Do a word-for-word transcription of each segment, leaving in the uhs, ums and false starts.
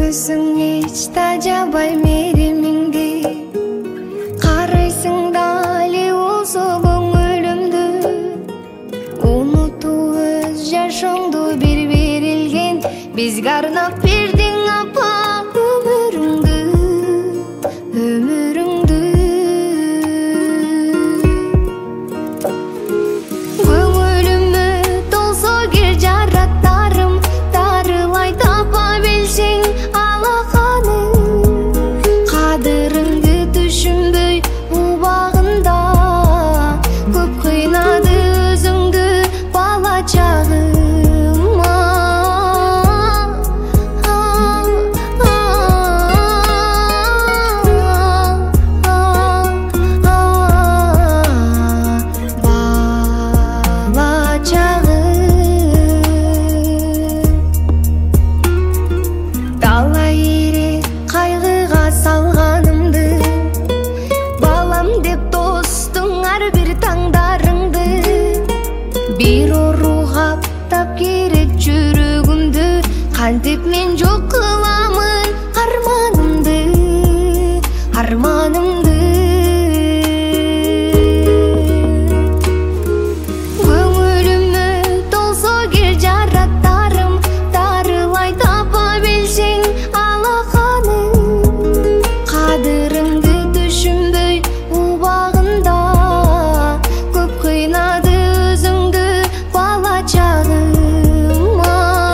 Өзің еш тажабай мереміңді, қарайсың дали олсо көңілімді. Ұмыту өз жашыңды бір берілген, бізге арнап бердің апа өміріңді, өміріңді. Көңіліме толсо кел жараттарым, дарылай тапа білсең алақаным. Қадіріңді түшінбей убағында, көп қинады өзіңді бала чағыма. Бала чағым талай ерек қайғыға салғанымды, балам деп тостың әрбір таңдарыңды. Bir оруға аптап керек жүрегімді, қантеп мен жоқ қыламын арманымды, арманымды. Көңіліме толсо кел жараттарым, дарылай тапа білсең алақаным. Қадіріңді түшінбей убағында, көп қинады өзіңді бала чағыма.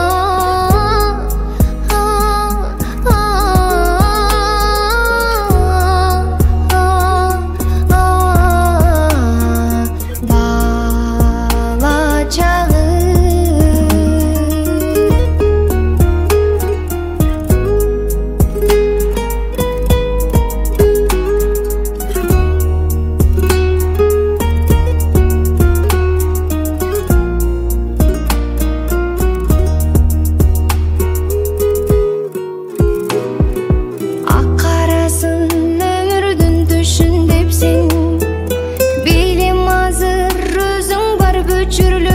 Бала чағым Аққарасын өмірдің түшін депсең, білем азыр өзің бар бүчірлі